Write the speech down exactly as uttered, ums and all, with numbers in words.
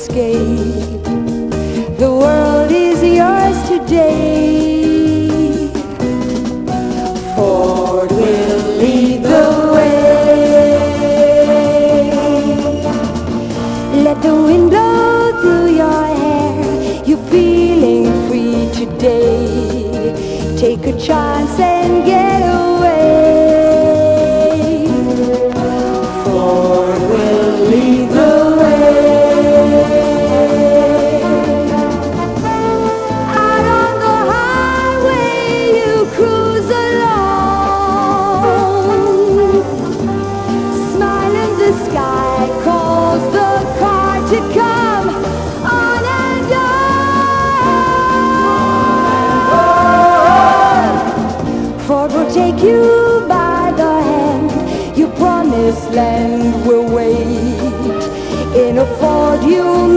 escape. The world is yours today. Ford will lead the way. Let the wind blow through your hair. You're feeling free today. Take a chance and get away. Ford will lead the way. Out on the highway you cruise along. Smile in the sky calls the car to come on and on. Ford will take you by the hand. Your promised land will wait. In a Ford you'll